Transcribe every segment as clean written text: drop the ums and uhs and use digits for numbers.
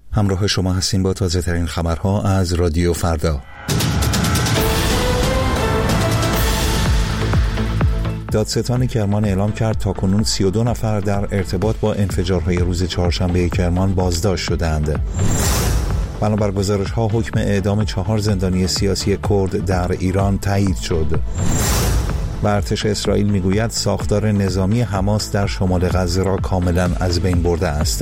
همراه شما هستیم با تازه ترین خبرها از رادیو فردا. دادستان کرمان اعلام کرد تاکنون 32 نفر در ارتباط با انفجارهای روز چهارشنبه کرمان بازداشت شدند. بنابر گزارش‌ها حکم اعدام 4 زندانی سیاسی کرد در ایران تایید شد. و ارتش اسرائیل میگوید ساختار نظامی حماس در شمال غزه را کاملا از بین برده است.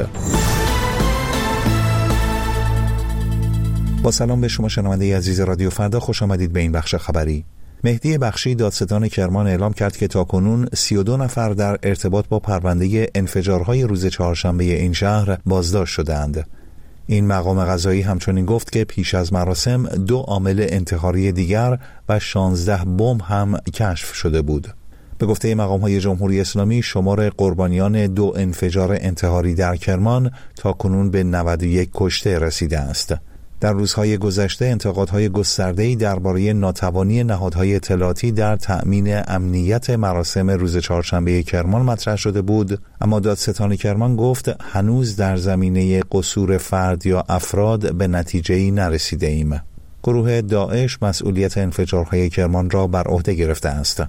با سلام به شما شنونده عزیز رادیو فردا، خوش آمدید به این بخش خبری. مهدی بخشی دادستان کرمان اعلام کرد که تاکنون 32 نفر در ارتباط با پرونده انفجارهای روز چهارشنبه این شهر بازداشت شدند. این مقام قضایی همچنین گفت که پیش از مراسم 2 عامل انتحاری دیگر و 16 بمب هم کشف شده بود. به گفته مقام‌های جمهوری اسلامی شمار قربانیان 2 انفجار انتحاری در کرمان تاکنون به 91 کشته رسیده است. در روزهای گذشته انتقادهای گسترده‌ای درباره ناتوانی نهادهای اطلاعاتی در تأمین امنیت مراسم روز چهارشنبه کرمان مطرح شده بود، اما دادستان کرمان گفت هنوز در زمینه قصور فرد یا افراد به نتیجه‌ای نرسیده ایم. گروه داعش مسئولیت انفجارهای کرمان را بر عهده گرفته است.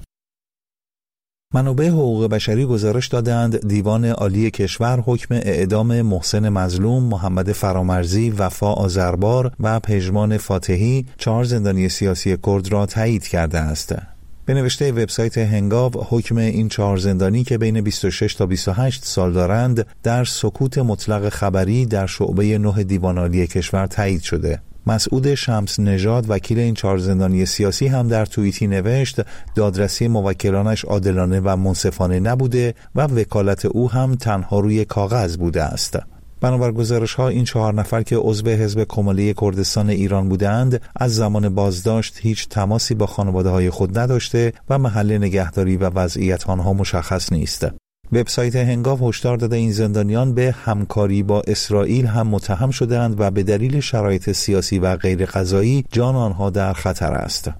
منابع حقوق بشری گزارش دادند دیوان عالی کشور حکم اعدام محسن مظلوم، محمد فرامرزی، وفا آذربار و پژمان فاتحی 4 زندانی سیاسی کرد را تایید کرده است. به نوشته وبسایت هنگاو حکم این 4 زندانی که بین 26 تا 28 سال دارند در سکوت مطلق خبری در شعبه 9 دیوان عالی کشور تایید شده. مسعود شمس نژاد وکیل این 4 زندانی سیاسی هم در توییتی نوشت دادرسی موکلانش عادلانه و منصفانه نبوده و وکالت او هم تنها روی کاغذ بوده است. بنابر گزارش‌ها این 4 نفر که عضو حزب کمالی کردستان ایران بودند از زمان بازداشت هیچ تماسی با خانواده‌های خود نداشته و محل نگهداری و وضعیت آنها مشخص نیست. وبسایت هنگاو هشدار داده این زندانیان به همکاری با اسرائیل هم متهم شدند و به دلیل شرایط سیاسی و غیر قضایی جان آنها در خطر است.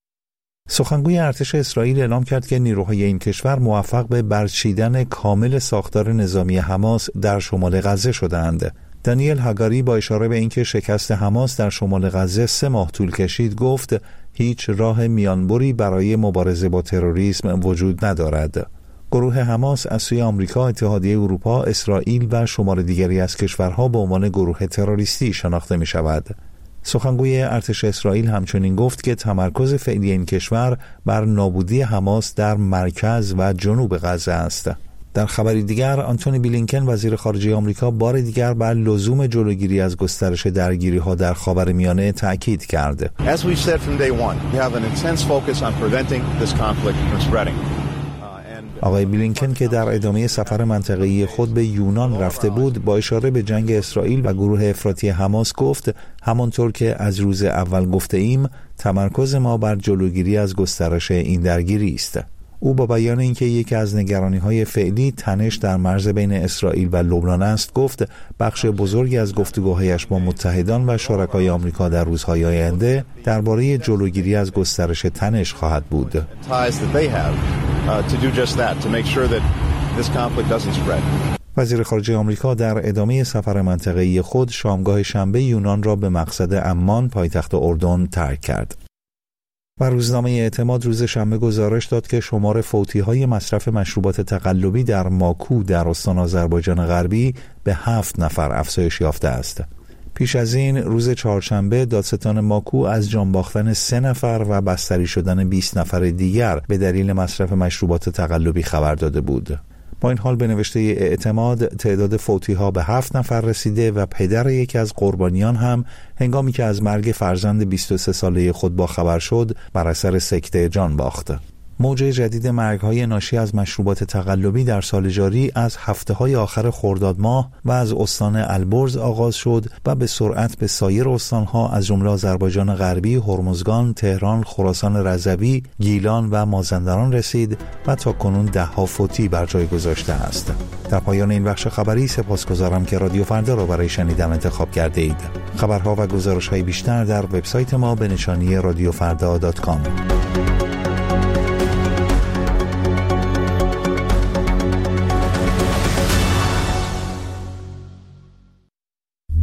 سخنگوی ارتش اسرائیل اعلام کرد که نیروهای این کشور موفق به برچیدن کامل ساختار نظامی حماس در شمال غزه شدند. دانیل هاگاری با اشاره به اینکه شکست حماس در شمال غزه 3 ماه طول کشید گفت هیچ راه میانبری برای مبارزه با تروریسم وجود ندارد. گروه حماس از سوی آمریکا، اتحادیه اروپا، اسرائیل و شمار دیگری از کشورها به عنوان گروه تروریستی شناخته می شود. سخنگوی ارتش اسرائیل همچنین گفت که تمرکز فعلی این کشور بر نابودی حماس در مرکز و جنوب غزه است. در خبری دیگر آنتونی بلینکن وزیر خارجه آمریکا بار دیگر بر لزوم جلوگیری از گسترش درگیری‌ها در خاورمیانه تأکید کرد. As we said from day one, we have an intense focus on preventing this conflict from spreading. آقای بلینکن که در ادامه سفر منطقه‌ای خود به یونان رفته بود با اشاره به جنگ اسرائیل و گروه افراطی حماس گفت همانطور که از روز اول گفته ایم تمرکز ما بر جلوگیری از گسترش این درگیری است. او با بیان اینکه یکی از نگرانی‌های فعلی تنش در مرز بین اسرائیل و لبنان است گفت بخش بزرگی از گفتگوهایش با متحدان و شرکای آمریکا در روزهای آینده درباره جلوگیری از گسترش تنش خواهد بود. وزیر خارجه آمریکا در ادامه سفر منطقه‌ای خود شامگاه شنبه یونان را به مقصد عمان پایتخت اردن ترک کرد. و روزنامه اعتماد روز شنبه گزارش داد که شمار فوتی‌های مصرف مشروبات تقلبی در ماکو در استان آذربایجان غربی به 7 نفر افزایش یافته است. پیش از این روز چهارشنبه دادستان ماکو از جان باختن 3 نفر و بستری شدن 20 نفر دیگر به دلیل مصرف مشروبات تقلبی خبر داده بود. با این حال به نوشته اعتماد تعداد فوتی‌ها به 7 نفر رسیده و پدر یکی از قربانیان هم هنگامی که از مرگ فرزند 23 ساله خود باخبر شد بر اثر سکته جان باخت. موج جدید مرگ‌های ناشی از مشروبات تقلبی در سال جاری از هفته‌های آخر خرداد ماه و از استان البرز آغاز شد و به سرعت به سایر استان‌ها از جمله آذربایجان غربی، هرمزگان، تهران، خراسان رضوی، گیلان و مازندران رسید و تاکنون 10 فوتی بر جای گذاشته است. در پایان این بخش خبری سپاسگزارم که رادیو فردا را برای شنیدن انتخاب کرده اید. خبرها و گزارش‌های بیشتر در وبسایت ما به نشانی radiofrda.com.